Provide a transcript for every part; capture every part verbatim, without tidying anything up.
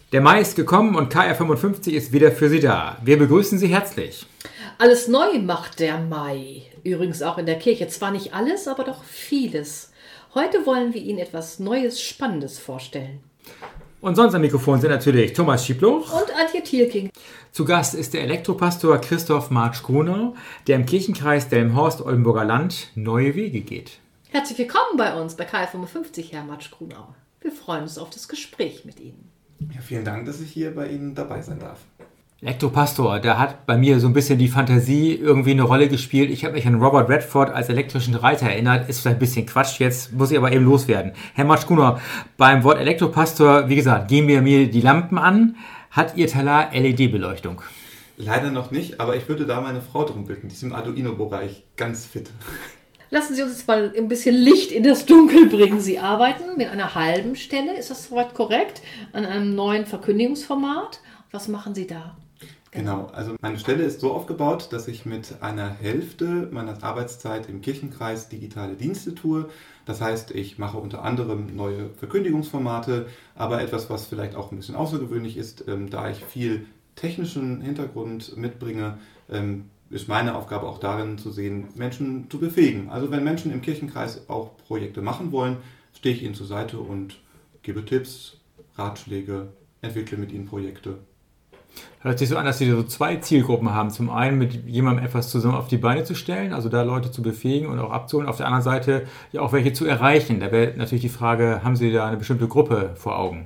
Der Mai ist gekommen und K R fünfundfünfzig ist wieder für Sie da. Wir begrüßen Sie herzlich. Alles neu macht der Mai. Übrigens auch in der Kirche. Zwar nicht alles, aber doch vieles. Heute wollen wir Ihnen etwas Neues, Spannendes vorstellen. Und sonst am Mikrofon sind natürlich Thomas Schiebluch und Antje Thielking. Zu Gast ist der Elektropastor Christoph Martsch-Grunau, der im Kirchenkreis Delmenhorst-Oldenburger Land neue Wege geht. Herzlich willkommen bei uns bei K R fünfundfünfzig, Herr Martsch-Grunau. Wir freuen uns auf das Gespräch mit Ihnen. Ja, vielen Dank, dass ich hier bei Ihnen dabei sein darf. Elektropastor, da hat bei mir so ein bisschen die Fantasie irgendwie eine Rolle gespielt. Ich habe mich an Robert Redford als elektrischen Reiter erinnert. Ist vielleicht ein bisschen Quatsch jetzt, muss ich aber eben loswerden. Herr Martsch-Grunau, beim Wort Elektropastor, wie gesagt, gehen wir mir die Lampen an. Hat Ihr Talar L E D-Beleuchtung? Leider noch nicht, aber ich würde da meine Frau drum bitten. Die ist im Arduino-Bereich ganz fit. Lassen Sie uns jetzt mal ein bisschen Licht in das Dunkel bringen. Sie arbeiten mit einer halben Stelle, ist das soweit korrekt, an einem neuen Verkündigungsformat. Was machen Sie da? Genau, also meine Stelle ist so aufgebaut, dass ich mit einer Hälfte meiner Arbeitszeit im Kirchenkreis digitale Dienste tue. Das heißt, ich mache unter anderem neue Verkündigungsformate, aber etwas, was vielleicht auch ein bisschen außergewöhnlich ist, ähm, da ich viel technischen Hintergrund mitbringe, ähm, ist meine Aufgabe auch darin zu sehen, Menschen zu befähigen. Also wenn Menschen im Kirchenkreis auch Projekte machen wollen, stehe ich ihnen zur Seite und gebe Tipps, Ratschläge, entwickle mit ihnen Projekte. Hört sich so an, dass Sie so zwei Zielgruppen haben. Zum einen mit jemandem etwas zusammen auf die Beine zu stellen, also da Leute zu befähigen und auch abzuholen. Auf der anderen Seite ja auch welche zu erreichen. Da wäre natürlich die Frage, haben Sie da eine bestimmte Gruppe vor Augen?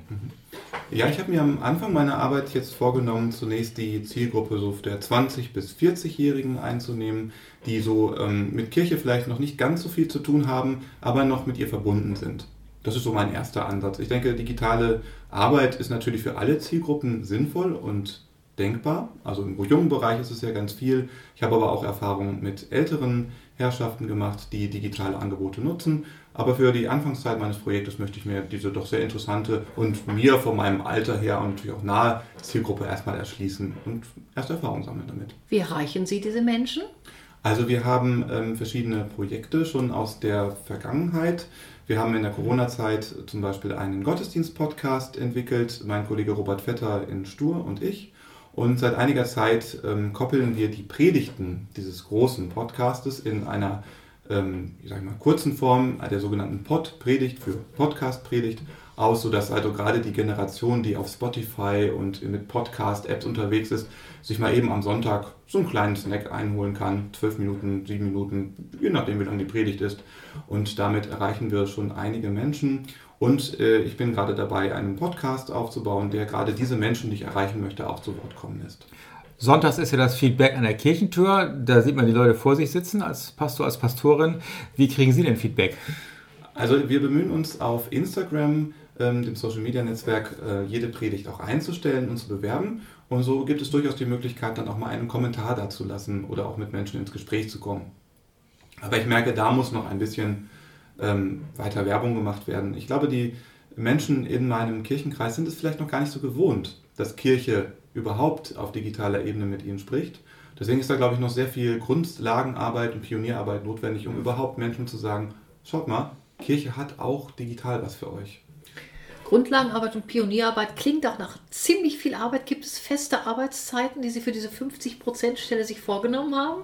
Ja, ich habe mir am Anfang meiner Arbeit jetzt vorgenommen, zunächst die Zielgruppe so der zwanzig- bis vierzig-Jährigen einzunehmen, die so ähm, mit Kirche vielleicht noch nicht ganz so viel zu tun haben, aber noch mit ihr verbunden sind. Das ist so mein erster Ansatz. Ich denke, digitale Arbeit ist natürlich für alle Zielgruppen sinnvoll und denkbar. Also im jungen Bereich ist es ja ganz viel. Ich habe aber auch Erfahrungen mit älteren Herrschaften gemacht, die digitale Angebote nutzen. Aber für die Anfangszeit meines Projektes möchte ich mir diese doch sehr interessante und mir von meinem Alter her und natürlich auch nahe Zielgruppe erstmal erschließen und erste Erfahrungen sammeln damit. Wie erreichen Sie diese Menschen? Also wir haben ähm, verschiedene Projekte schon aus der Vergangenheit. Wir haben in der Corona-Zeit zum Beispiel einen Gottesdienst-Podcast entwickelt, mein Kollege Robert Vetter in Stur und ich. Und seit einiger Zeit ähm, koppeln wir die Predigten dieses großen Podcastes in einer ähm, ich sag mal, kurzen Form, der sogenannten Pod-Predigt für Podcast-Predigt aus, sodass also gerade die Generation, die auf Spotify und mit Podcast-Apps unterwegs ist, sich mal eben am Sonntag so einen kleinen Snack einholen kann, zwölf Minuten, sieben Minuten, je nachdem wie lang die Predigt ist. Und damit erreichen wir schon einige Menschen. Und äh, ich bin gerade dabei, einen Podcast aufzubauen, der gerade diese Menschen, die ich erreichen möchte, auch zu Wort kommen lässt. Sonntags ist ja das Feedback an der Kirchentür. Da sieht man die Leute vor sich sitzen als Pastor, als Pastorin. Wie kriegen Sie denn Feedback? Also wir bemühen uns auf Instagram, ähm, dem Social-Media-Netzwerk, äh, jede Predigt auch einzustellen und zu bewerben. Und so gibt es durchaus die Möglichkeit, dann auch mal einen Kommentar dazu lassen oder auch mit Menschen ins Gespräch zu kommen. Aber ich merke, da muss noch ein bisschen ähm, weiter Werbung gemacht werden. Ich glaube, die Menschen in meinem Kirchenkreis sind es vielleicht noch gar nicht so gewohnt, dass Kirche überhaupt auf digitaler Ebene mit ihnen spricht. Deswegen ist da, glaube ich, noch sehr viel Grundlagenarbeit und Pionierarbeit notwendig, um überhaupt Menschen zu sagen, schaut mal, Kirche hat auch digital was für euch. Grundlagenarbeit und Pionierarbeit klingt auch nach ziemlich viel Arbeit. Gibt es feste Arbeitszeiten, die Sie für diese fünfzig Prozent Stelle sich vorgenommen haben?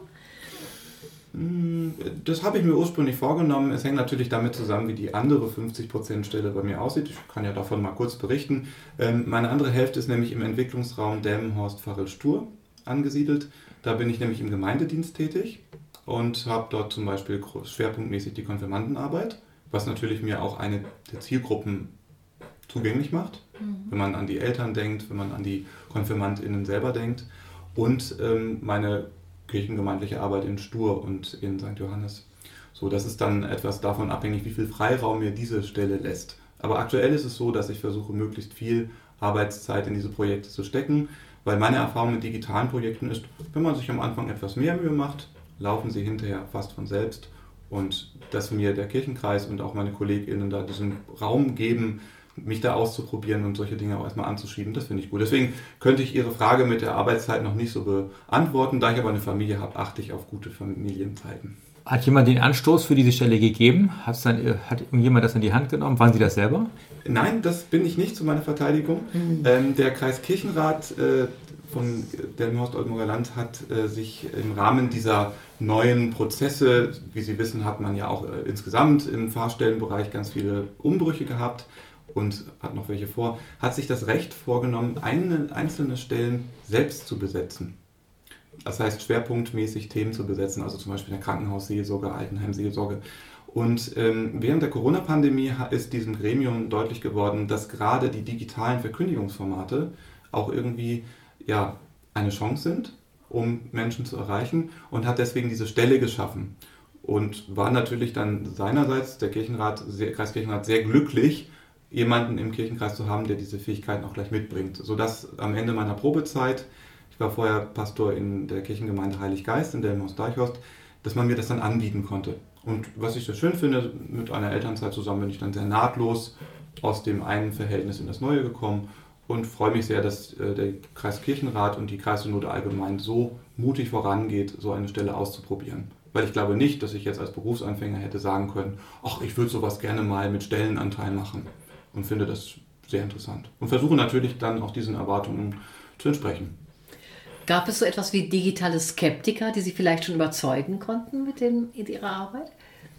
Das habe ich mir ursprünglich vorgenommen. Es hängt natürlich damit zusammen, wie die andere fünfzig Prozent Stelle bei mir aussieht. Ich kann ja davon mal kurz berichten. Meine andere Hälfte ist nämlich im Entwicklungsraum Delmenhorst-Pfarrel-Stur angesiedelt. Da bin ich nämlich im Gemeindedienst tätig und habe dort zum Beispiel schwerpunktmäßig die Konfirmandenarbeit, was natürlich mir auch eine der Zielgruppen zugänglich macht, mhm. wenn man an die Eltern denkt, wenn man an die KonfirmandInnen selber denkt. Und ähm, meine kirchengemeindliche Arbeit in Stur und in Sankt Johannes. So, das ist dann etwas davon abhängig, wie viel Freiraum mir diese Stelle lässt. Aber aktuell ist es so, dass ich versuche, möglichst viel Arbeitszeit in diese Projekte zu stecken, weil meine Erfahrung mit digitalen Projekten ist, wenn man sich am Anfang etwas mehr Mühe macht, laufen sie hinterher fast von selbst. Und dass mir der Kirchenkreis und auch meine KollegInnen da diesen Raum geben, mich da auszuprobieren und solche Dinge auch erstmal anzuschieben, das finde ich gut. Deswegen könnte ich Ihre Frage mit der Arbeitszeit noch nicht so beantworten. Da ich aber eine Familie habe, achte ich auf gute Familienzeiten. Hat jemand den Anstoß für diese Stelle gegeben? Hat's dann, hat irgendjemand das in die Hand genommen? Waren Sie das selber? Nein, das bin ich nicht, zu meiner Verteidigung. Mhm. Ähm, der Kreiskirchenrat äh, von Delmenhorst-Oldenburger Land hat äh, sich im Rahmen dieser neuen Prozesse, wie Sie wissen, hat man ja auch äh, insgesamt im Fahrstellenbereich ganz viele Umbrüche gehabt und hat noch welche vor, hat sich das Recht vorgenommen, eine, einzelne Stellen selbst zu besetzen. Das heißt, schwerpunktmäßig Themen zu besetzen, also zum Beispiel in der Krankenhausseelsorge, Altenheimseelsorge. Und ähm, während der Corona-Pandemie ist diesem Gremium deutlich geworden, dass gerade die digitalen Verkündigungsformate auch irgendwie ja, eine Chance sind, um Menschen zu erreichen, und hat deswegen diese Stelle geschaffen. Und war natürlich dann seinerseits, der Kirchenrat, sehr, Kreiskirchenrat, sehr glücklich, jemanden im Kirchenkreis zu haben, der diese Fähigkeiten auch gleich mitbringt. Sodass am Ende meiner Probezeit, ich war vorher Pastor in der Kirchengemeinde Heilig Geist in Delmenhorst-Deichhorst, dass man mir das dann anbieten konnte. Und was ich so schön finde, mit einer Elternzeit zusammen bin ich dann sehr nahtlos aus dem einen Verhältnis in das neue gekommen und freue mich sehr, dass äh, der Kreiskirchenrat und die Kreissynode allgemein so mutig vorangeht, so eine Stelle auszuprobieren. Weil ich glaube nicht, dass ich jetzt als Berufsanfänger hätte sagen können, ach, ich würde sowas gerne mal mit Stellenanteil machen, und finde das sehr interessant. Und versuche natürlich dann auch diesen Erwartungen zu entsprechen. Gab es so etwas wie digitale Skeptiker, die Sie vielleicht schon überzeugen konnten mit, dem, mit Ihrer Arbeit?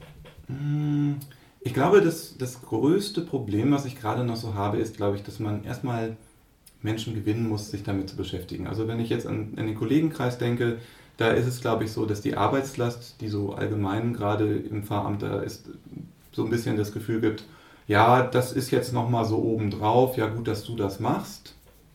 Ich glaube, das, das größte Problem, was ich gerade noch so habe, ist, glaube ich, dass man erstmal Menschen gewinnen muss, sich damit zu beschäftigen. Also wenn ich jetzt an, an den Kollegenkreis denke, da ist es, glaube ich, so, dass die Arbeitslast, die so allgemein gerade im Pfarramt da ist, so ein bisschen das Gefühl gibt, ja, das ist jetzt nochmal so obendrauf, ja gut, dass du das machst.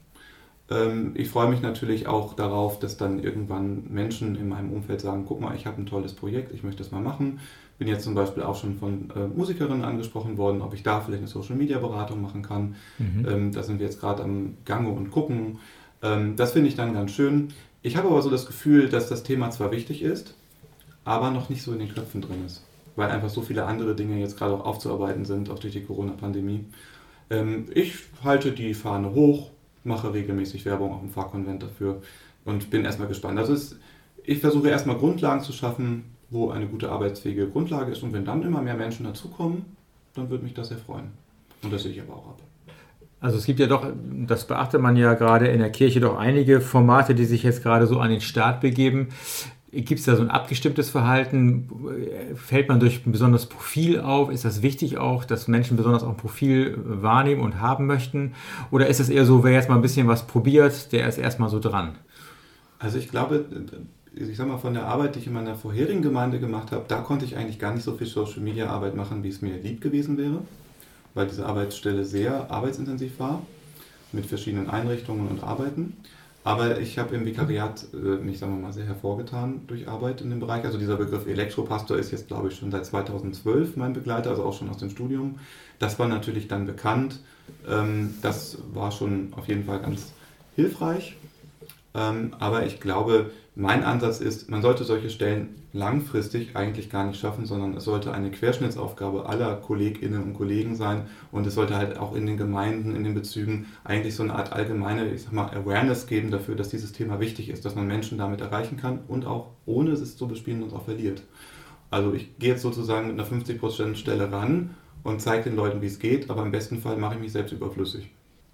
Ich freue mich natürlich auch darauf, dass dann irgendwann Menschen in meinem Umfeld sagen, guck mal, ich habe ein tolles Projekt, ich möchte das mal machen. Bin jetzt zum Beispiel auch schon von äh, Musikerinnen angesprochen worden, ob ich da vielleicht eine Social-Media-Beratung machen kann. Mhm. Ähm, da sind wir jetzt gerade am Gange und gucken. Ähm, das finde ich dann ganz schön. Ich habe aber so das Gefühl, dass das Thema zwar wichtig ist, aber noch nicht so in den Köpfen drin ist, weil einfach so viele andere Dinge jetzt gerade auch aufzuarbeiten sind, auch durch die Corona-Pandemie. Ähm, ich halte die Fahne hoch, mache regelmäßig Werbung auf dem Pfarrkonvent dafür und bin erstmal gespannt. Also es, ich versuche erstmal Grundlagen zu schaffen, wo eine gute arbeitsfähige Grundlage ist, und wenn dann immer mehr Menschen dazukommen, dann würde mich das sehr freuen. Und das sehe ich aber auch ab. Also es gibt ja doch, das beachtet man ja gerade in der Kirche, doch einige Formate, die sich jetzt gerade so an den Start begeben. Gibt es da so ein abgestimmtes Verhalten? Fällt man durch ein besonderes Profil auf? Ist das wichtig auch, dass Menschen besonders auch ein Profil wahrnehmen und haben möchten? Oder ist es eher so, wer jetzt mal ein bisschen was probiert, der ist erstmal so dran? Also ich glaube, ich sag mal, von der Arbeit, die ich in meiner vorherigen Gemeinde gemacht habe, da konnte ich eigentlich gar nicht so viel Social-Media-Arbeit machen, wie es mir lieb gewesen wäre, weil diese Arbeitsstelle sehr arbeitsintensiv war, mit verschiedenen Einrichtungen und Arbeiten. Aber ich habe im Vikariat äh, mich, sagen wir mal, sehr hervorgetan durch Arbeit in dem Bereich. Also dieser Begriff Elektropastor ist jetzt, glaube ich, schon seit zweitausendzwölf mein Begleiter, also auch schon aus dem Studium. Das war natürlich dann bekannt. Ähm, das war schon auf jeden Fall ganz hilfreich. Ähm, aber ich glaube, mein Ansatz ist, man sollte solche Stellen langfristig eigentlich gar nicht schaffen, sondern es sollte eine Querschnittsaufgabe aller Kolleginnen und Kollegen sein, und es sollte halt auch in den Gemeinden, in den Bezügen eigentlich so eine Art allgemeine, ich sag mal, Awareness geben dafür, dass dieses Thema wichtig ist, dass man Menschen damit erreichen kann und auch ohne es zu bespielen und auch verliert. Also ich gehe jetzt sozusagen mit einer fünfzig Prozent Stelle ran und zeige den Leuten, wie es geht, aber im besten Fall mache ich mich selbst überflüssig.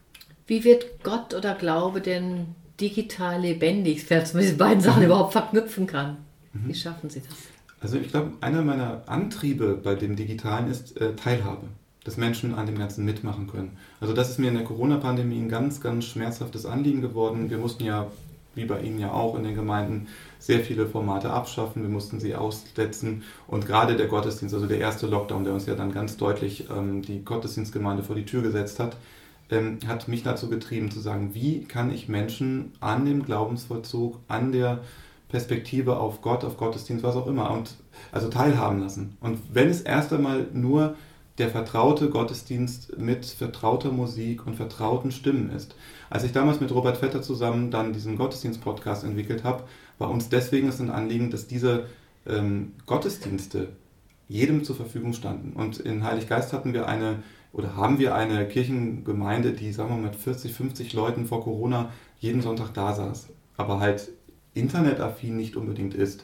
Wie wird Gott oder Glaube denn digital lebendig, dass man diese beiden Sachen überhaupt verknüpfen kann? Wie schaffen Sie das? Also ich glaube, einer meiner Antriebe bei dem Digitalen ist äh, Teilhabe, dass Menschen an dem Ganzen mitmachen können. Also das ist mir in der Corona-Pandemie ein ganz, ganz schmerzhaftes Anliegen geworden. Wir mussten ja, wie bei Ihnen ja auch in den Gemeinden, sehr viele Formate abschaffen, wir mussten sie aussetzen, und gerade der Gottesdienst, also der erste Lockdown, der uns ja dann ganz deutlich ähm, die Gottesdienstgemeinde vor die Tür gesetzt hat, ähm, hat mich dazu getrieben zu sagen, wie kann ich Menschen an dem Glaubensvollzug, an der Perspektive auf Gott, auf Gottesdienst, was auch immer, und also teilhaben lassen. Und wenn es erst einmal nur der vertraute Gottesdienst mit vertrauter Musik und vertrauten Stimmen ist. Als ich damals mit Robert Vetter zusammen dann diesen Gottesdienst-Podcast entwickelt habe, war uns deswegen ein Anliegen, dass diese ähm, Gottesdienste jedem zur Verfügung standen. Und in Heilig Geist hatten wir eine, oder haben wir eine Kirchengemeinde, die, sagen wir mal, mit vierzig, fünfzig Leuten vor Corona jeden Sonntag da saß, aber halt internetaffin nicht unbedingt ist. Und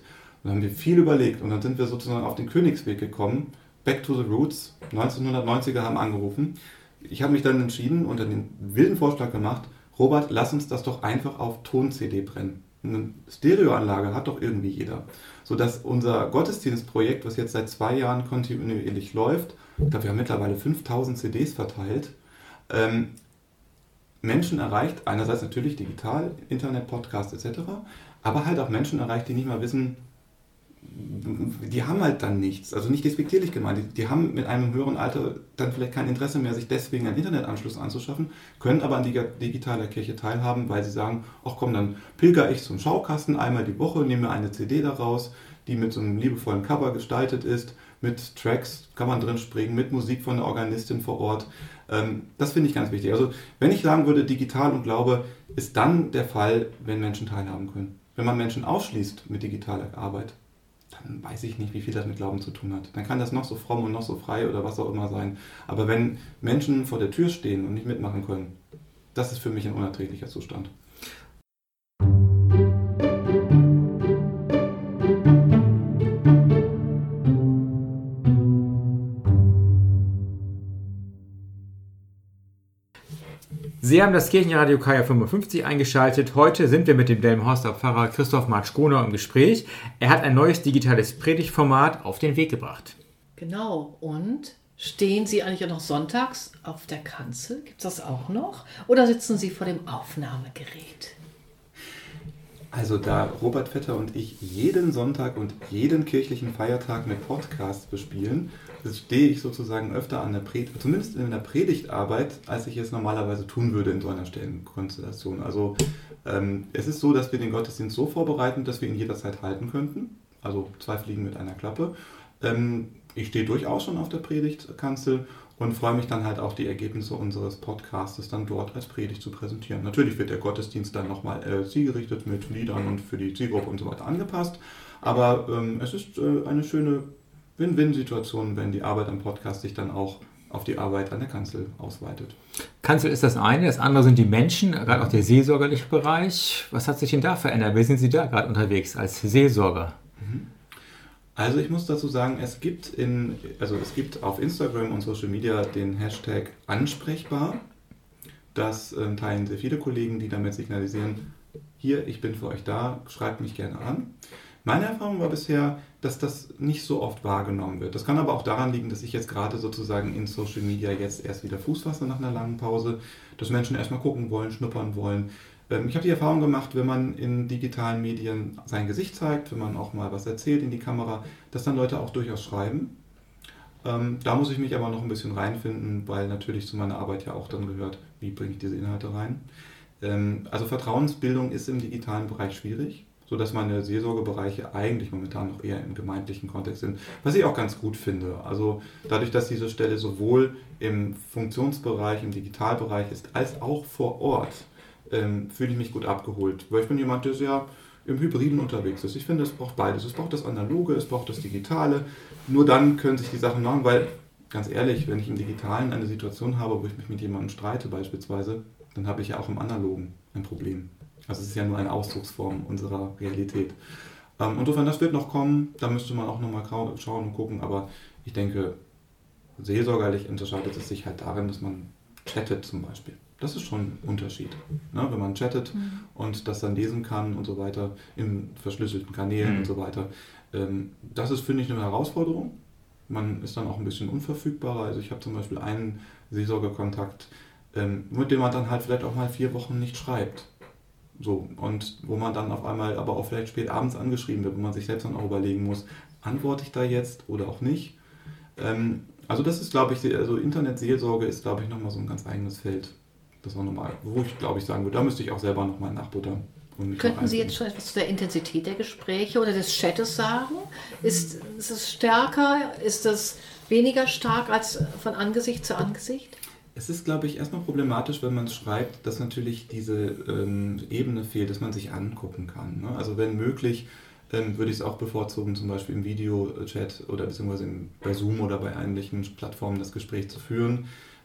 dann haben wir viel überlegt und dann sind wir sozusagen auf den Königsweg gekommen. Back to the Roots, neunzehnhundertneunziger haben angerufen. Ich habe mich dann entschieden und dann den wilden Vorschlag gemacht, Robert, lass uns das doch einfach auf Ton-C D brennen. Eine Stereoanlage hat doch irgendwie jeder. Sodass unser Gottesdienstprojekt, was jetzt seit zwei Jahren kontinuierlich läuft, ich glaube, wir haben mittlerweile fünftausend C Ds verteilt, ähm, Menschen erreicht, einerseits natürlich digital, Internet, Podcast et cetera, aber halt auch Menschen erreicht, die nicht mal wissen, die haben halt dann nichts, also nicht despektierlich gemeint, die, die haben mit einem höheren Alter dann vielleicht kein Interesse mehr, sich deswegen einen Internetanschluss anzuschaffen, können aber an die digitaler Kirche teilhaben, weil sie sagen, ach komm, dann pilger ich zum Schaukasten einmal die Woche, nehme mir eine C D daraus, die mit so einem liebevollen Cover gestaltet ist, mit Tracks kann man drin springen, mit Musik von der Organistin vor Ort. Ähm, das finde ich ganz wichtig. Also wenn ich sagen würde, digital und Glaube ist dann der Fall, wenn Menschen teilhaben können. Wenn man Menschen ausschließt mit digitaler Arbeit, dann weiß ich nicht, wie viel das mit Glauben zu tun hat. Dann kann das noch so fromm und noch so frei oder was auch immer sein. Aber wenn Menschen vor der Tür stehen und nicht mitmachen können, das ist für mich ein unerträglicher Zustand. Sie haben das Kirchenradio K J fünfundfünfzig eingeschaltet. Heute sind wir mit dem Delmenhorster Pfarrer Christoph Martsch-Gruner im Gespräch. Er hat ein neues digitales Predigtformat auf den Weg gebracht. Genau. Und stehen Sie eigentlich auch noch sonntags auf der Kanzel? Gibt es das auch noch? Oder sitzen Sie vor dem Aufnahmegerät? Also da Robert Vetter und ich jeden Sonntag und jeden kirchlichen Feiertag mit Podcasts bespielen, stehe ich sozusagen öfter an der Predigt, zumindest in der Predigtarbeit, als ich es normalerweise tun würde in so einer Stellenkonstellation. Also ähm, es ist so, dass wir den Gottesdienst so vorbereiten, dass wir ihn jederzeit halten könnten. Also zwei Fliegen mit einer Klappe. Ähm, ich stehe durchaus schon auf der Predigtkanzel und freue mich dann halt auch, die Ergebnisse unseres Podcastes dann dort als Predigt zu präsentieren. Natürlich wird der Gottesdienst dann nochmal äh, zielgerichtet mit Liedern und für die Zielgruppe und so weiter angepasst. Aber ähm, es ist äh, eine schöne Win-Win-Situation, wenn die Arbeit am Podcast sich dann auch auf die Arbeit an der Kanzel ausweitet. Kanzel ist das eine, das andere sind die Menschen, gerade auch der seelsorgerliche Bereich. Was hat sich denn da verändert? Wie sind Sie da gerade unterwegs als Seelsorger? Also ich muss dazu sagen, es gibt, in, also es gibt auf Instagram und Social Media den Hashtag ansprechbar. Das äh, teilen sehr viele Kollegen, die damit signalisieren, hier, ich bin für euch da, schreibt mich gerne an. Meine Erfahrung war bisher, dass das nicht so oft wahrgenommen wird. Das kann aber auch daran liegen, dass ich jetzt gerade sozusagen in Social Media jetzt erst wieder Fuß fasse nach einer langen Pause, dass Menschen erstmal gucken wollen, schnuppern wollen. Ich habe die Erfahrung gemacht, wenn man in digitalen Medien sein Gesicht zeigt, wenn man auch mal was erzählt in die Kamera, dass dann Leute auch durchaus schreiben. Da muss ich mich aber noch ein bisschen reinfinden, weil natürlich zu meiner Arbeit ja auch dann gehört, wie bringe ich diese Inhalte rein. Also Vertrauensbildung ist im digitalen Bereich schwierig, sodass meine Seelsorgebereiche eigentlich momentan noch eher im gemeindlichen Kontext sind, was ich auch ganz gut finde. Also dadurch, dass diese Stelle sowohl im Funktionsbereich, im Digitalbereich ist, als auch vor Ort, ähm, fühle ich mich gut abgeholt. Weil ich bin jemand, der sehr im Hybriden unterwegs ist. Ich finde, es braucht beides. Es braucht das Analoge, es braucht das Digitale. Nur dann können sich die Sachen machen, weil, ganz ehrlich, wenn ich im Digitalen eine Situation habe, wo ich mich mit jemandem streite beispielsweise, dann habe ich ja auch im Analogen ein Problem. Also es ist ja nur eine Ausdrucksform unserer Realität. Ähm, insofern, das wird noch kommen, da müsste man auch nochmal schauen und gucken, aber ich denke, seelsorgerlich unterscheidet es sich halt darin, dass man chattet zum Beispiel. Das ist schon ein Unterschied, ne? Wenn man chattet mhm. und das dann lesen kann und so weiter, in verschlüsselten Kanälen mhm. und so weiter. Ähm, das ist, finde ich, eine Herausforderung. Man ist dann auch ein bisschen unverfügbarer. Also ich habe zum Beispiel einen Seelsorgekontakt, ähm, mit dem man dann halt vielleicht auch mal vier Wochen nicht schreibt. So, und wo man dann auf einmal aber auch vielleicht spät abends angeschrieben wird, wo man sich selbst dann auch überlegen muss, antworte ich da jetzt oder auch nicht. Ähm, also das ist, glaube ich, also Internetseelsorge ist, glaube ich, nochmal so ein ganz eigenes Feld. Das war nochmal, wo ich, glaube ich, sagen würde, da müsste ich auch selber nochmal nachbuttern. Könnten Sie jetzt schon etwas zu der Intensität der Gespräche oder des Chattes sagen? Ist, ist es stärker? Ist es weniger stark als von Angesicht zu Angesicht? Es ist, glaube ich, erstmal problematisch, wenn man es schreibt, dass natürlich diese ähm, Ebene fehlt, dass man sich angucken kann. Ne? Also wenn möglich, ähm, würde ich es auch bevorzugen, zum Beispiel im Videochat oder beziehungsweise im, bei Zoom oder bei ähnlichen Plattformen das Gespräch zu führen.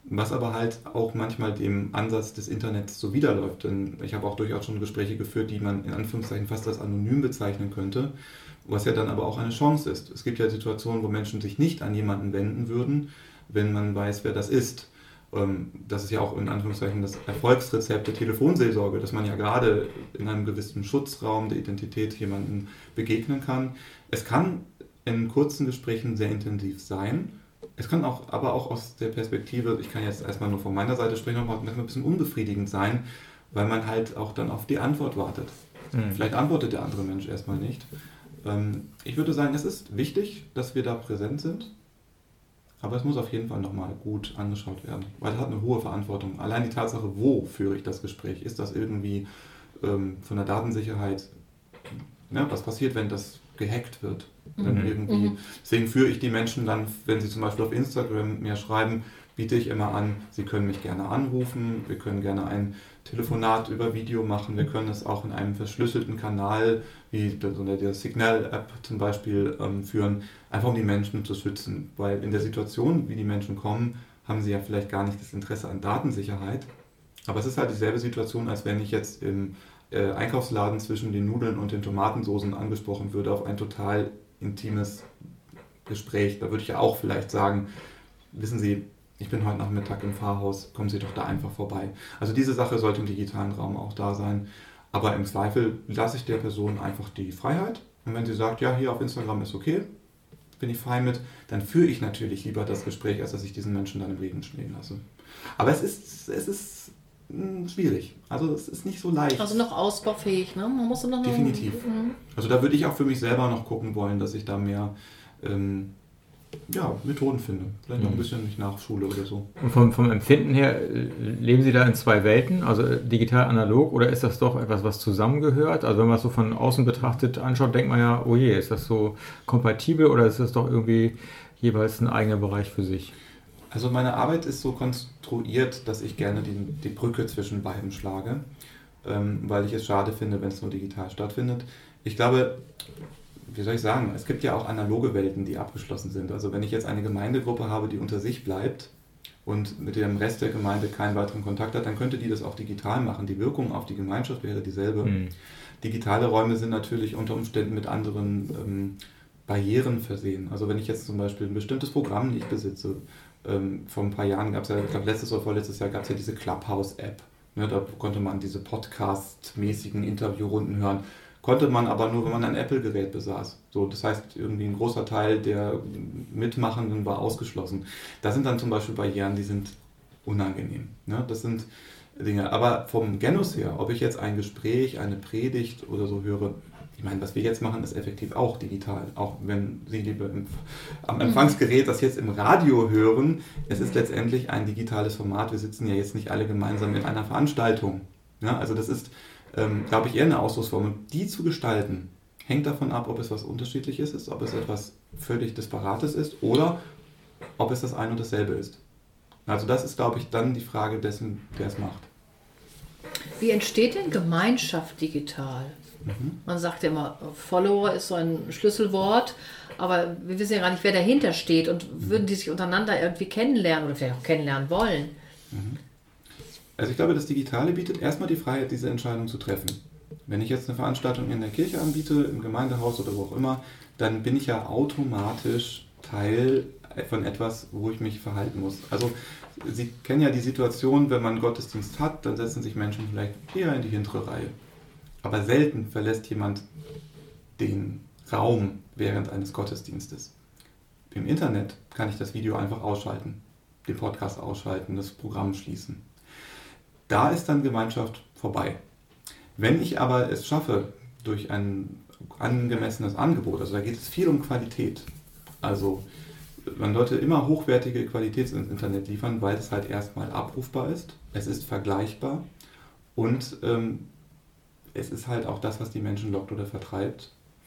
was aber halt auch manchmal dem Ansatz des Internets zuwiderläuft. Denn ich habe auch durchaus schon Gespräche geführt, die man in Anführungszeichen fast als anonym bezeichnen könnte, was ja dann aber auch eine Chance ist. Es gibt ja Situationen, wo Menschen sich nicht an jemanden wenden würden, wenn man weiß, wer das ist. Das ist ja auch in Anführungszeichen das Erfolgsrezept der Telefonseelsorge, dass man ja gerade in einem gewissen Schutzraum der Identität jemandem begegnen kann. Es kann in kurzen Gesprächen sehr intensiv sein. Es kann auch, aber auch aus der Perspektive, ich kann jetzt erstmal nur von meiner Seite sprechen, auch manchmal ein bisschen unbefriedigend sein, weil man halt auch dann auf die Antwort wartet. Mhm. Vielleicht antwortet der andere Mensch erstmal nicht. Ich würde sagen, es ist wichtig, dass wir da präsent sind. Aber es muss auf jeden Fall nochmal gut angeschaut werden, weil es hat eine hohe Verantwortung. Allein die Tatsache, wo führe ich das Gespräch? Ist das irgendwie ähm, von der Datensicherheit, ne, was passiert, wenn das gehackt wird? Wenn Mhm. irgendwie, Mhm. deswegen führe ich die Menschen dann, wenn sie zum Beispiel auf Instagram mir schreiben, biete ich immer an, sie können mich gerne anrufen, wir können gerne ein Telefonat über Video machen, wir können es auch in einem verschlüsselten Kanal, wie der, der Signal-App zum Beispiel, ähm, führen, einfach um die Menschen zu schützen. Weil in der Situation, wie die Menschen kommen, haben sie ja vielleicht gar nicht das Interesse an Datensicherheit. Aber es ist halt dieselbe Situation, als wenn ich jetzt im äh, Einkaufsladen zwischen den Nudeln und den Tomatensoßen angesprochen würde auf ein total intimes Gespräch. Da würde ich ja auch vielleicht sagen, wissen Sie, ich bin heute Nachmittag im Pfarrhaus, kommen Sie doch da einfach vorbei. Also diese Sache sollte im digitalen Raum auch da sein. Aber im Zweifel lasse ich der Person einfach die Freiheit. Und wenn sie sagt, ja, hier auf Instagram ist okay, bin ich frei mit, dann führe ich natürlich lieber das Gespräch, als dass ich diesen Menschen dann im Regen stehen lasse. Aber es ist, es ist mh, schwierig. Also es ist nicht so leicht. Also noch ausbaufähig, ne? Man muss noch Definitiv. Mhm. Also da würde ich auch für mich selber noch gucken wollen, dass ich da mehr ähm, ja, Methoden finde. Vielleicht noch ein bisschen nicht nachschule oder so. Und vom, vom Empfinden her, äh, leben Sie da in zwei Welten, also äh, digital, analog, oder ist das doch etwas, was zusammengehört? Also wenn man es so von außen betrachtet anschaut, denkt man ja, oh je, ist das so kompatibel oder ist das doch irgendwie jeweils ein eigener Bereich für sich? Also meine Arbeit ist so konstruiert, dass ich gerne die, die Brücke zwischen beiden schlage, ähm, weil ich es schade finde, wenn es nur digital stattfindet. Ich glaube, wie soll ich sagen, es gibt ja auch analoge Welten, die abgeschlossen sind. Also wenn ich jetzt eine Gemeindegruppe habe, die unter sich bleibt und mit dem Rest der Gemeinde keinen weiteren Kontakt hat, dann könnte die das auch digital machen. Die Wirkung auf die Gemeinschaft wäre dieselbe. Mhm. Digitale Räume sind natürlich unter Umständen mit anderen ähm, Barrieren versehen. Also wenn ich jetzt zum Beispiel ein bestimmtes Programm nicht besitze, ähm, vor ein paar Jahren gab es ja, ich glaube letztes oder vorletztes Jahr gab es ja diese Clubhouse-App. Ne, da konnte man diese Podcast-mäßigen Interviewrunden hören. Konnte man aber nur, wenn man ein Apple-Gerät besaß. So, das heißt, irgendwie ein großer Teil der Mitmachenden war ausgeschlossen. Das sind dann zum Beispiel Barrieren, die sind unangenehm. Ne? Das sind Dinge. Aber vom Genus her, ob ich jetzt ein Gespräch, eine Predigt oder so höre, ich meine, was wir jetzt machen, ist effektiv auch digital. Auch wenn Sie, liebe am Empfangsgerät, das jetzt im Radio hören, es ist letztendlich ein digitales Format. Wir sitzen ja jetzt nicht alle gemeinsam in einer Veranstaltung. Ja, also das ist, ähm, glaube ich, eher eine Ausdrucksform. Und die zu gestalten, hängt davon ab, ob es was Unterschiedliches ist, ob es etwas völlig Disparates ist oder ob es das ein und dasselbe ist. Also das ist, glaube ich, dann die Frage dessen, der es macht. Wie entsteht denn Gemeinschaft digital? Mhm. Man sagt ja immer, Follower ist so ein Schlüsselwort, aber wir wissen ja gar nicht, wer dahinter steht und mhm. würden die sich untereinander irgendwie kennenlernen oder vielleicht auch kennenlernen wollen? Mhm. Also ich glaube, das Digitale bietet erstmal die Freiheit, diese Entscheidung zu treffen. Wenn ich jetzt eine Veranstaltung in der Kirche anbiete, im Gemeindehaus oder wo auch immer, dann bin ich ja automatisch Teil von etwas, wo ich mich verhalten muss. Also Sie kennen ja die Situation, wenn man einen Gottesdienst hat, dann setzen sich Menschen vielleicht eher in die hintere Reihe. Aber selten verlässt jemand den Raum während eines Gottesdienstes. Im Internet kann ich das Video einfach ausschalten, den Podcast ausschalten, das Programm schließen. Da ist dann Gemeinschaft vorbei. Wenn ich aber es schaffe, durch ein angemessenes Angebot, also da geht es viel um Qualität, also man sollte immer hochwertige Qualität ins Internet liefern, weil es halt erstmal abrufbar ist, es ist vergleichbar und ähm, es ist halt auch das, was die Menschen lockt oder vertreibt.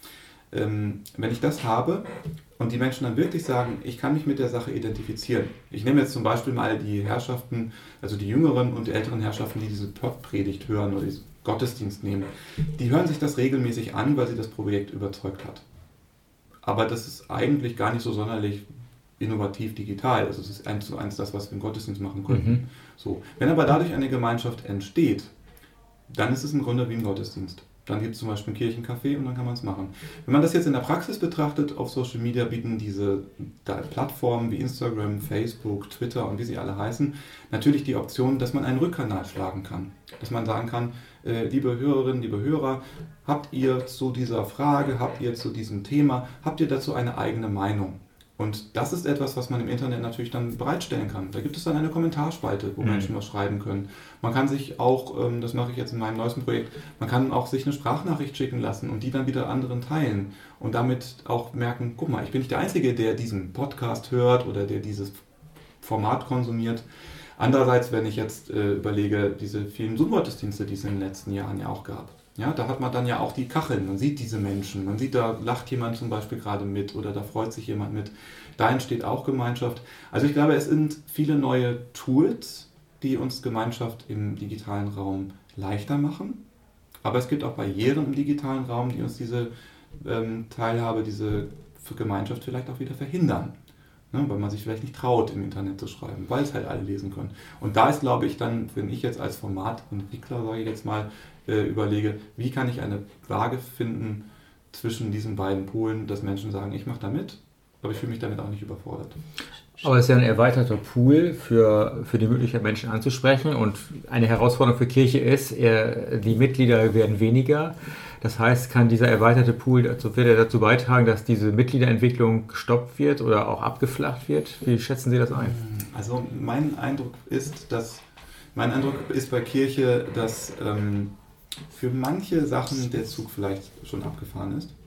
Ähm, wenn ich das habe und die Menschen dann wirklich sagen, ich kann mich mit der Sache identifizieren. Ich nehme jetzt zum Beispiel mal die Herrschaften, also die jüngeren und die älteren Herrschaften, die diese Predigt hören oder diesen Gottesdienst nehmen. Die hören sich das regelmäßig an, weil sie das Projekt überzeugt hat. Aber das ist eigentlich gar nicht so sonderlich innovativ digital. Also es ist eins zu eins das, was wir im Gottesdienst machen könnten. Mhm. So. Wenn aber dadurch eine Gemeinschaft entsteht, dann ist es im Grunde wie im Gottesdienst. Dann gibt es zum Beispiel ein Kirchencafé und dann kann man es machen. Wenn man das jetzt in der Praxis betrachtet, auf Social Media bieten diese Plattformen wie Instagram, Facebook, Twitter und wie sie alle heißen, natürlich die Option, dass man einen Rückkanal schlagen kann. Dass man sagen kann, äh, liebe Hörerinnen, liebe Hörer, habt ihr zu dieser Frage, habt ihr zu diesem Thema, habt ihr dazu eine eigene Meinung? Und das ist etwas, was man im Internet natürlich dann bereitstellen kann. Da gibt es dann eine Kommentarspalte, wo mhm. Menschen was schreiben können. Man kann sich auch, das mache ich jetzt in meinem neuesten Projekt, man kann auch sich eine Sprachnachricht schicken lassen und die dann wieder anderen teilen und damit auch merken, guck mal, ich bin nicht der Einzige, der diesen Podcast hört oder der dieses Format konsumiert. Andererseits, wenn ich jetzt äh, überlege, diese vielen Zoom-Gottesdienste, die es in den letzten Jahren ja auch gab, ja, da hat man dann ja auch die Kacheln, man sieht diese Menschen, man sieht, da lacht jemand zum Beispiel gerade mit oder da freut sich jemand mit. Da entsteht auch Gemeinschaft. Also ich glaube, es sind viele neue Tools, die uns Gemeinschaft im digitalen Raum leichter machen. Aber es gibt auch Barrieren im digitalen Raum, die uns diese ähm, Teilhabe, diese Gemeinschaft vielleicht auch wieder verhindern. Ne, weil man sich vielleicht nicht traut, im Internet zu schreiben, weil es halt alle lesen können. Und da ist, glaube ich, dann, wenn ich jetzt als Formatentwickler, sage ich jetzt mal, äh, überlege, wie kann ich eine Waage finden zwischen diesen beiden Polen, dass Menschen sagen, ich mache da mit, aber ich fühle mich damit auch nicht überfordert. Aber es ist ja ein erweiterter Pool für, für die Möglichkeit, Menschen anzusprechen. Und eine Herausforderung für Kirche ist, eher, die Mitglieder werden weniger. Das heißt, kann dieser erweiterte Pool dazu, wird er dazu beitragen, dass diese Mitgliederentwicklung gestoppt wird oder auch abgeflacht wird? Wie schätzen Sie das ein? Also mein Eindruck ist, dass mein Eindruck ist bei Kirche, dass ähm, für manche Sachen der Zug vielleicht schon abgefahren ist.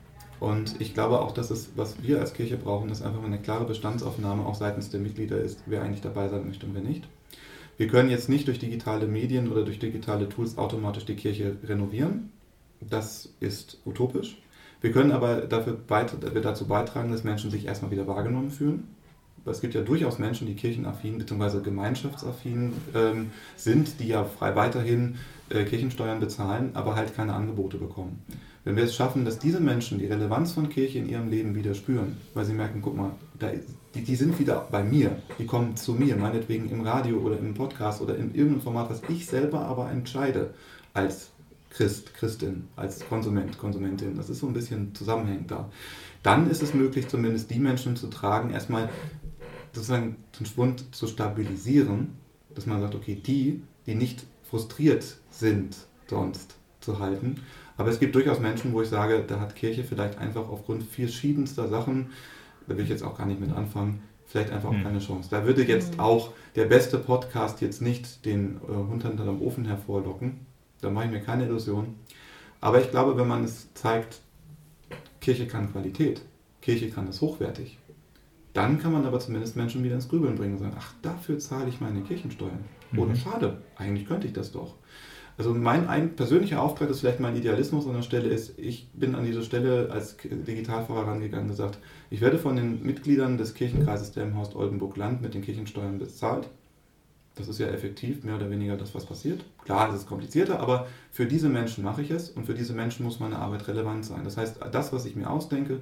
Und ich glaube auch, dass es, was wir als Kirche brauchen, dass einfach eine klare Bestandsaufnahme auch seitens der Mitglieder ist, wer eigentlich dabei sein möchte und wer nicht. Wir können jetzt nicht durch digitale Medien oder durch digitale Tools automatisch die Kirche renovieren. Das ist utopisch. Wir können aber dafür beit- wir dazu beitragen, dass Menschen sich erstmal wieder wahrgenommen fühlen. Es gibt ja durchaus Menschen, die kirchenaffin bzw. gemeinschaftsaffin ähm, sind, die ja frei weiterhin äh, Kirchensteuern bezahlen, aber halt keine Angebote bekommen. Wenn wir es schaffen, dass diese Menschen die Relevanz von Kirche in ihrem Leben wieder spüren, weil sie merken, guck mal, da, die, die sind wieder bei mir, die kommen zu mir, meinetwegen im Radio oder im Podcast oder in irgendeinem Format, was ich selber aber entscheide als Christ, Christin, als Konsument, Konsumentin, das ist so ein bisschen zusammenhängend da. Dann ist es möglich, zumindest die Menschen zu tragen, erstmal sozusagen den Schwund zu stabilisieren, dass man sagt, okay, die, die nicht frustriert sind, sonst zu halten. Aber es gibt durchaus Menschen, wo ich sage, da hat Kirche vielleicht einfach aufgrund verschiedenster Sachen, da will ich jetzt auch gar nicht mit anfangen, vielleicht einfach auch hm. keine Chance. Da würde jetzt hm. auch der beste Podcast jetzt nicht den äh, Hund hinterm Ofen hervorlocken. Da mache ich mir keine Illusion. Aber ich glaube, wenn man es zeigt, Kirche kann Qualität, Kirche kann es hochwertig, dann kann man aber zumindest Menschen wieder ins Grübeln bringen und sagen, ach, dafür zahle ich meine Kirchensteuern. Mhm. Oder schade, eigentlich könnte ich das doch. Also mein ein persönlicher Auftrag ist vielleicht mein Idealismus an der Stelle ist, ich bin an dieser Stelle als Digitalfahrer rangegangen und gesagt, ich werde von den Mitgliedern des Kirchenkreises Delmenhorst-Oldenburg-Land mit den Kirchensteuern bezahlt. Das ist ja effektiv, mehr oder weniger das, was passiert. Klar, es ist komplizierter, aber für diese Menschen mache ich es und für diese Menschen muss meine Arbeit relevant sein. Das heißt, das, was ich mir ausdenke,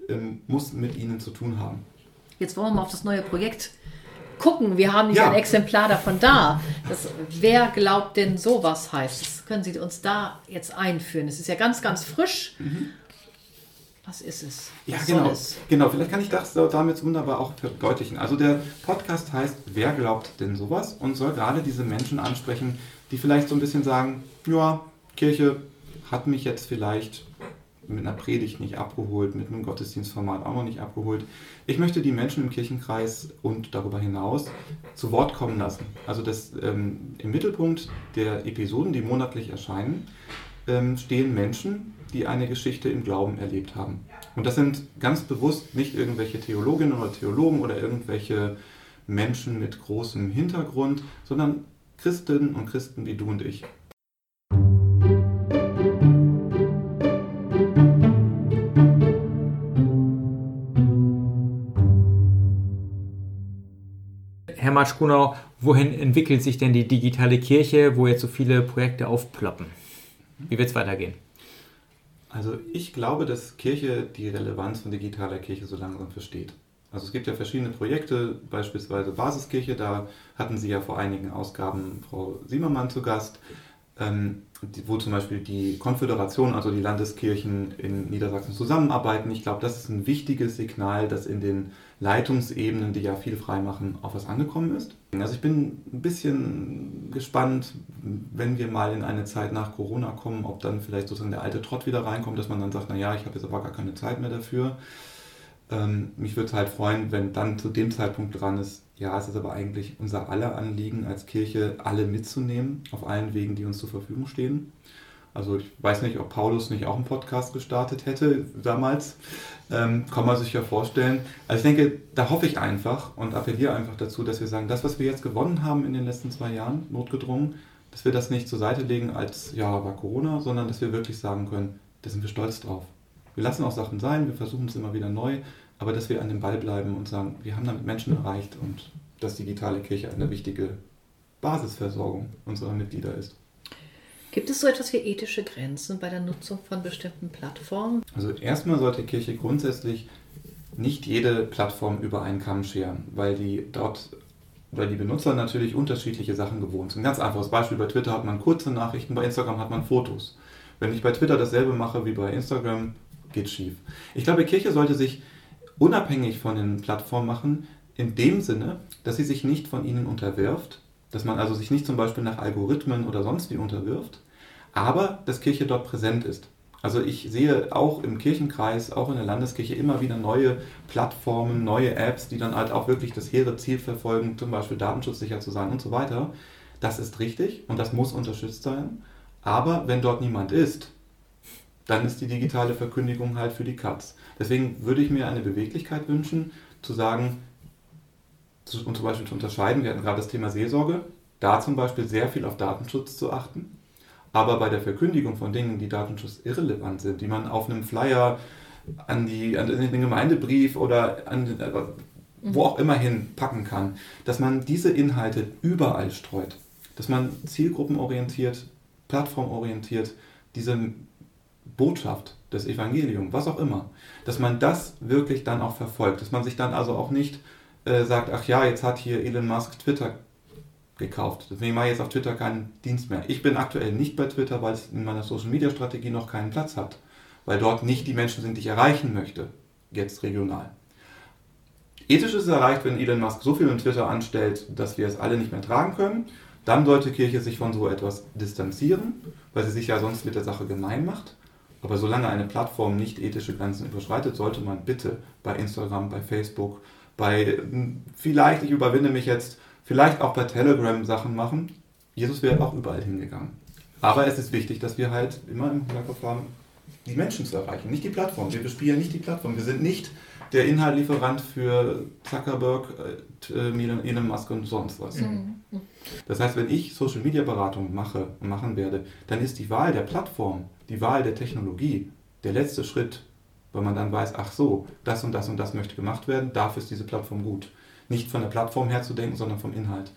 muss mit ihnen zu tun haben. Jetzt wollen wir mal auf das neue Projekt gucken. Wir haben hier Ja. ein Exemplar davon da. Das, wer glaubt denn sowas heißt? Das können Sie uns da jetzt einführen. Es ist ja ganz, ganz frisch. Mhm. Was ist es? Ja, Was genau. soll es? Genau, vielleicht kann ich das damit wunderbar auch verdeutlichen. Also der Podcast heißt Wer glaubt denn sowas? Und soll gerade diese Menschen ansprechen, die vielleicht so ein bisschen sagen, ja, Kirche hat mich jetzt vielleicht mit einer Predigt nicht abgeholt, mit einem Gottesdienstformat auch noch nicht abgeholt. Ich möchte die Menschen im Kirchenkreis und darüber hinaus zu Wort kommen lassen. Also das, ähm, im Mittelpunkt der Episoden, die monatlich erscheinen, ähm, stehen Menschen, die eine Geschichte im Glauben erlebt haben. Und das sind ganz bewusst nicht irgendwelche Theologinnen oder Theologen oder irgendwelche Menschen mit großem Hintergrund, sondern Christinnen und Christen wie du und ich. Herr Matsch-Grunau, wohin entwickelt sich denn die digitale Kirche, wo jetzt so viele Projekte aufploppen? Wie wird es weitergehen? Also ich glaube, dass Kirche die Relevanz von digitaler Kirche so langsam versteht. Also es gibt ja verschiedene Projekte, beispielsweise Basiskirche, da hatten Sie ja vor einigen Ausgaben Frau Siemermann zu Gast, ähm, die, wo zum Beispiel die Konföderation, also die Landeskirchen in Niedersachsen zusammenarbeiten. Ich glaube, das ist ein wichtiges Signal, dass in den Leitungsebenen, die ja viel freimachen, auch was angekommen ist. Also ich bin ein bisschen gespannt, wenn wir mal in eine Zeit nach Corona kommen, ob dann vielleicht sozusagen der alte Trott wieder reinkommt, dass man dann sagt, naja, ich habe jetzt aber gar keine Zeit mehr dafür. Ähm, mich würde es halt freuen, wenn dann zu dem Zeitpunkt dran ist, ja, es ist aber eigentlich unser aller Anliegen als Kirche, alle mitzunehmen, auf allen Wegen, die uns zur Verfügung stehen. Also ich weiß nicht, ob Paulus nicht auch einen Podcast gestartet hätte damals, ähm, kann man sich ja vorstellen. Also ich denke, da hoffe ich einfach und appelliere einfach dazu, dass wir sagen, das, was wir jetzt gewonnen haben in den letzten zwei Jahren, notgedrungen, dass wir das nicht zur Seite legen als, ja, war Corona, sondern dass wir wirklich sagen können, da sind wir stolz drauf. Wir lassen auch Sachen sein, wir versuchen es immer wieder neu, aber dass wir an dem Ball bleiben und sagen, wir haben damit Menschen erreicht und dass digitale Kirche eine wichtige Basisversorgung unserer Mitglieder ist. Gibt es so etwas wie ethische Grenzen bei der Nutzung von bestimmten Plattformen? Also erstmal sollte Kirche grundsätzlich nicht jede Plattform über einen Kamm scheren, weil die dort, weil die Benutzer natürlich unterschiedliche Sachen gewohnt sind. Ein ganz einfaches Beispiel, bei Twitter hat man kurze Nachrichten, bei Instagram hat man Fotos. Wenn ich bei Twitter dasselbe mache wie bei Instagram, geht schief. Ich glaube, Kirche sollte sich unabhängig von den Plattformen machen, in dem Sinne, dass sie sich nicht von ihnen unterwirft, dass man also sich nicht zum Beispiel nach Algorithmen oder sonst wie unterwirft, aber dass Kirche dort präsent ist. Also ich sehe auch im Kirchenkreis, auch in der Landeskirche immer wieder neue Plattformen, neue Apps, die dann halt auch wirklich das hehre Ziel verfolgen, zum Beispiel datenschutzsicher zu sein und so weiter. Das ist richtig und das muss unterstützt sein, aber wenn dort niemand ist, dann ist die digitale Verkündigung halt für die Katz. Deswegen würde ich mir eine Beweglichkeit wünschen, zu sagen, und zum Beispiel zu unterscheiden, wir hatten gerade das Thema Seelsorge, da zum Beispiel sehr viel auf Datenschutz zu achten, aber bei der Verkündigung von Dingen, die datenschutzirrelevant sind, die man auf einem Flyer an, die, an den Gemeindebrief oder an, wo auch immer hin packen kann, dass man diese Inhalte überall streut, dass man zielgruppenorientiert, plattformorientiert, diese Botschaft, das Evangelium, was auch immer, dass man das wirklich dann auch verfolgt, dass man sich dann also auch nicht äh, sagt, ach ja, jetzt hat hier Elon Musk Twitter gekauft, deswegen mache ich jetzt auf Twitter keinen Dienst mehr. Ich bin aktuell nicht bei Twitter, weil es in meiner Social-Media-Strategie noch keinen Platz hat, weil dort nicht die Menschen sind, die ich erreichen möchte, jetzt regional. Ethisch ist es erreicht, wenn Elon Musk so viel mit Twitter anstellt, dass wir es alle nicht mehr tragen können, dann sollte Kirche sich von so etwas distanzieren, weil sie sich ja sonst mit der Sache gemein macht. Aber solange eine Plattform nicht ethische Grenzen überschreitet, sollte man bitte bei Instagram, bei Facebook, bei, vielleicht, ich überwinde mich jetzt, vielleicht auch bei Telegram Sachen machen. Jesus wäre auch überall hingegangen. Aber es ist wichtig, dass wir halt immer im Hinterkopf haben, die Menschen zu erreichen, nicht die Plattform. Wir bespielen nicht die Plattform. Wir sind nicht der Inhaltlieferant für Zuckerberg, äh, Elon Musk und sonst was. Mhm. Das heißt, wenn ich Social-Media-Beratung mache und machen werde, dann ist die Wahl der Plattform, die Wahl der Technologie der letzte Schritt, weil man dann weiß, ach so, das und das und das möchte gemacht werden, dafür ist diese Plattform gut. Nicht von der Plattform her zu denken, sondern vom Inhalt.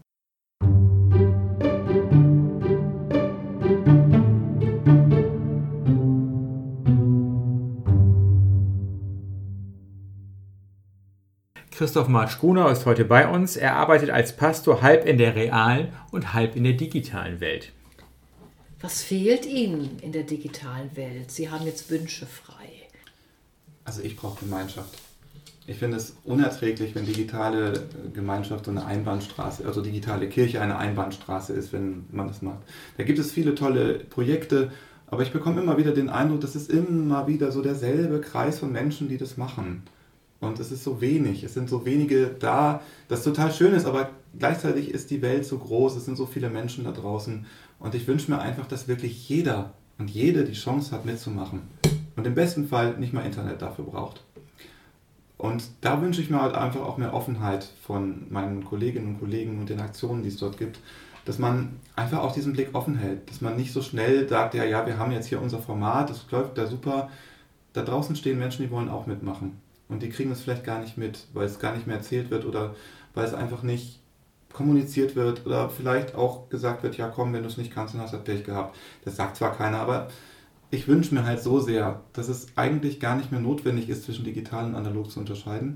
Christoph Marsch-Gruner ist heute bei uns. Er arbeitet als Pastor halb in der realen und halb in der digitalen Welt. Was fehlt Ihnen in der digitalen Welt? Sie haben jetzt Wünsche frei. Also ich brauche Gemeinschaft. Ich finde es unerträglich, wenn digitale Gemeinschaft so eine Einbahnstraße, also digitale Kirche eine Einbahnstraße ist, wenn man das macht. Da gibt es viele tolle Projekte, aber ich bekomme immer wieder den Eindruck, das ist immer wieder so derselbe Kreis von Menschen, die das machen. Und es ist so wenig, es sind so wenige da, das total schön ist, aber gleichzeitig ist die Welt so groß, es sind so viele Menschen da draußen. Und ich wünsche mir einfach, dass wirklich jeder und jede die Chance hat mitzumachen. Und im besten Fall nicht mal Internet dafür braucht. Und da wünsche ich mir halt einfach auch mehr Offenheit von meinen Kolleginnen und Kollegen und den Aktionen, die es dort gibt, dass man einfach auch diesen Blick offen hält, dass man nicht so schnell sagt, ja, ja, wir haben jetzt hier unser Format, das läuft da super. Da draußen stehen Menschen, die wollen auch mitmachen. Und die kriegen es vielleicht gar nicht mit, weil es gar nicht mehr erzählt wird oder weil es einfach nicht kommuniziert wird oder vielleicht auch gesagt wird, ja komm, wenn du es nicht kannst, dann hast du Pech gehabt. Das sagt zwar keiner, aber ich wünsche mir halt so sehr, dass es eigentlich gar nicht mehr notwendig ist, zwischen digital und analog zu unterscheiden,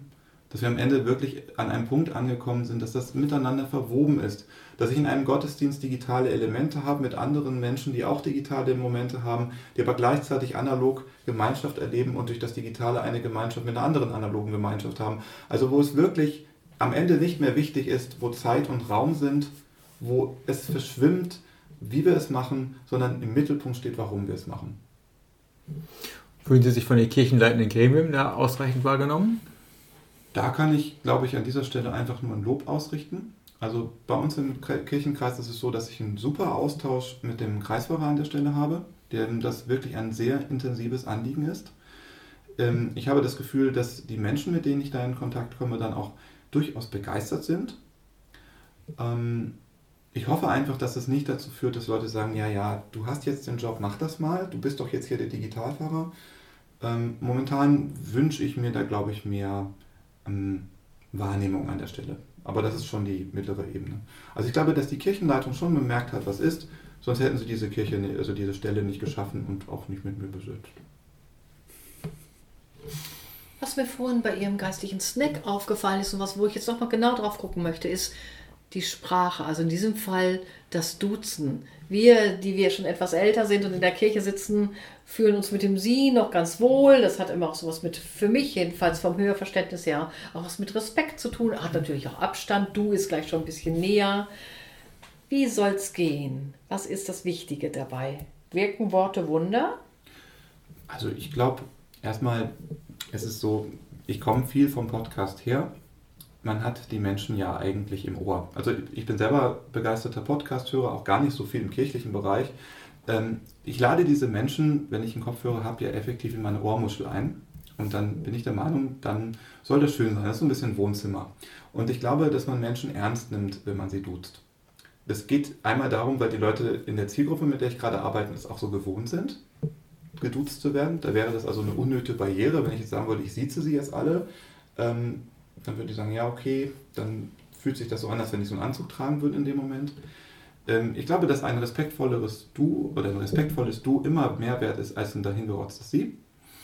dass wir am Ende wirklich an einem Punkt angekommen sind, dass das miteinander verwoben ist. Dass ich in einem Gottesdienst digitale Elemente habe mit anderen Menschen, die auch digitale Momente haben, die aber gleichzeitig analog Gemeinschaft erleben und durch das Digitale eine Gemeinschaft mit einer anderen analogen Gemeinschaft haben. Also wo es wirklich am Ende nicht mehr wichtig ist, wo Zeit und Raum sind, wo es verschwimmt, wie wir es machen, sondern im Mittelpunkt steht, warum wir es machen. Fühlen Sie sich von den kirchenleitenden Gremien da ausreichend wahrgenommen? Da kann ich, glaube ich, an dieser Stelle einfach nur ein Lob ausrichten. Also bei uns im Kirchenkreis ist es so, dass ich einen super Austausch mit dem Kreispfarrer an der Stelle habe, dem das wirklich ein sehr intensives Anliegen ist. Ich habe das Gefühl, dass die Menschen, mit denen ich da in Kontakt komme, dann auch durchaus begeistert sind. Ich hoffe einfach, dass es nicht dazu führt, dass Leute sagen, ja, ja, du hast jetzt den Job, mach das mal, du bist doch jetzt hier der Digitalfahrer. Momentan wünsche ich mir da, glaube ich, mehr Wahrnehmung an der Stelle. Aber das ist schon die mittlere Ebene. Also ich glaube, dass die Kirchenleitung schon bemerkt hat, was ist, sonst hätten sie diese Kirche, also diese Stelle nicht geschaffen und auch nicht mit mir besetzt. Was mir vorhin bei Ihrem geistlichen Snack aufgefallen ist und was, wo ich jetzt nochmal genau drauf gucken möchte, ist die Sprache. Also in diesem Fall das Duzen. Wir, die wir schon etwas älter sind und in der Kirche sitzen, fühlen uns mit dem Sie noch ganz wohl. Das hat immer auch sowas mit, für mich jedenfalls vom Hörverständnis her, auch was mit Respekt zu tun. Hat natürlich auch Abstand. Du ist gleich schon ein bisschen näher. Wie soll's gehen? Was ist das Wichtige dabei? Wirken Worte Wunder? Also ich glaube, erstmal, es ist so, ich komme viel vom Podcast her. Man hat die Menschen ja eigentlich im Ohr. Also ich bin selber begeisterter Podcast-Hörer, auch gar nicht so viel im kirchlichen Bereich. Ich lade diese Menschen, wenn ich einen Kopfhörer habe, ja effektiv in meine Ohrmuschel ein. Und dann bin ich der Meinung, dann soll das schön sein. Das ist so ein bisschen Wohnzimmer. Und ich glaube, dass man Menschen ernst nimmt, wenn man sie duzt. Das geht einmal darum, weil die Leute in der Zielgruppe, mit der ich gerade arbeite, es auch so gewohnt sind, geduzt zu werden. Da wäre das also eine unnötige Barriere, wenn ich jetzt sagen würde, ich sieze sie jetzt alle. Ähm, Dann würde ich sagen, ja okay, dann fühlt sich das so an, als wenn ich so einen Anzug tragen würde in dem Moment. Ähm, ich glaube, dass ein respektvolleres Du oder ein respektvolles Du immer mehr wert ist als ein dahingerotztes Sie.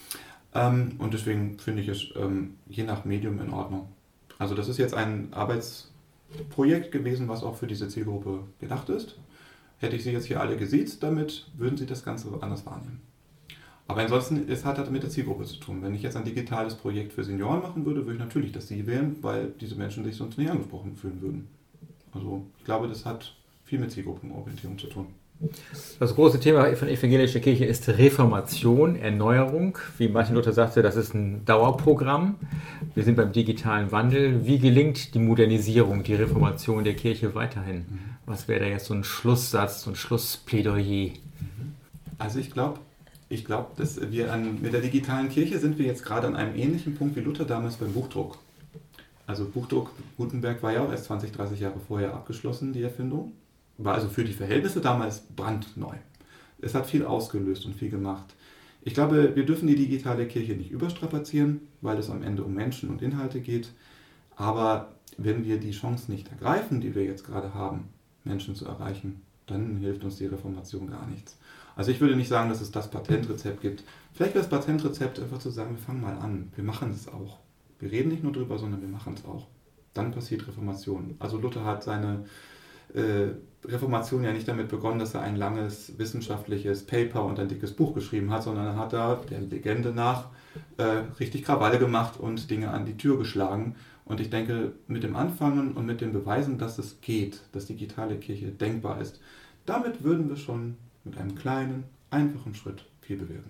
Ähm, und deswegen finde ich es ähm, je nach Medium in Ordnung. Also das ist jetzt ein Arbeitsprojekt gewesen, was auch für diese Zielgruppe gedacht ist. Hätte ich Sie jetzt hier alle gesiezt damit, würden Sie das Ganze anders wahrnehmen. Aber ansonsten, es hat halt mit der Zielgruppe zu tun. Wenn ich jetzt ein digitales Projekt für Senioren machen würde, würde ich natürlich das Sie wählen, weil diese Menschen sich sonst nicht angesprochen fühlen würden. Also ich glaube, das hat viel mit Zielgruppenorientierung zu tun. Das große Thema von evangelischer Kirche ist Reformation, Erneuerung. Wie Martin Luther sagte, das ist ein Dauerprogramm. Wir sind beim digitalen Wandel. Wie gelingt die Modernisierung, die Reformation der Kirche weiterhin? Was wäre da jetzt so ein Schlusssatz, so ein Schlussplädoyer? Also ich glaube, Ich glaube, dass wir an, mit der digitalen Kirche sind wir jetzt gerade an einem ähnlichen Punkt wie Luther damals beim Buchdruck. Also Buchdruck, Gutenberg war ja auch erst zwanzig, dreißig Jahre vorher abgeschlossen, die Erfindung. War also für die Verhältnisse damals brandneu. Es hat viel ausgelöst und viel gemacht. Ich glaube, wir dürfen die digitale Kirche nicht überstrapazieren, weil es am Ende um Menschen und Inhalte geht. Aber wenn wir die Chance nicht ergreifen, die wir jetzt gerade haben, Menschen zu erreichen, dann hilft uns die Reformation gar nichts. Also ich würde nicht sagen, dass es das Patentrezept gibt. Vielleicht wäre das Patentrezept einfach zu sagen, wir fangen mal an, wir machen es auch. Wir reden nicht nur drüber, sondern wir machen es auch. Dann passiert Reformation. Also Luther hat seine äh, Reformation ja nicht damit begonnen, dass er ein langes wissenschaftliches Paper und ein dickes Buch geschrieben hat, sondern er hat da der Legende nach äh, richtig Krawalle gemacht und Dinge an die Tür geschlagen. Und ich denke, mit dem Anfangen und mit dem Beweisen, dass es geht, dass digitale Kirche denkbar ist, damit würden wir schon mit einem kleinen, einfachen Schritt viel bewirken.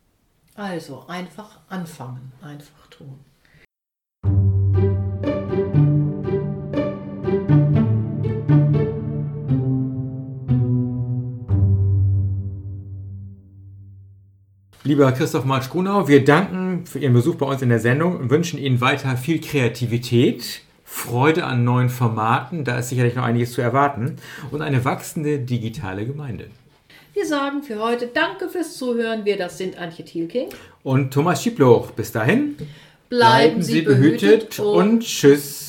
Also einfach anfangen, einfach tun. Lieber Christoph Marsch-Grunau, wir danken für Ihren Besuch bei uns in der Sendung und wünschen Ihnen weiter viel Kreativität, Freude an neuen Formaten, da ist sicherlich noch einiges zu erwarten, und eine wachsende digitale Gemeinde. Wir sagen für heute Danke fürs Zuhören. Wir, das sind Antje Thielking und Thomas Schiebloch. Bis dahin, bleiben Sie behütet und tschüss.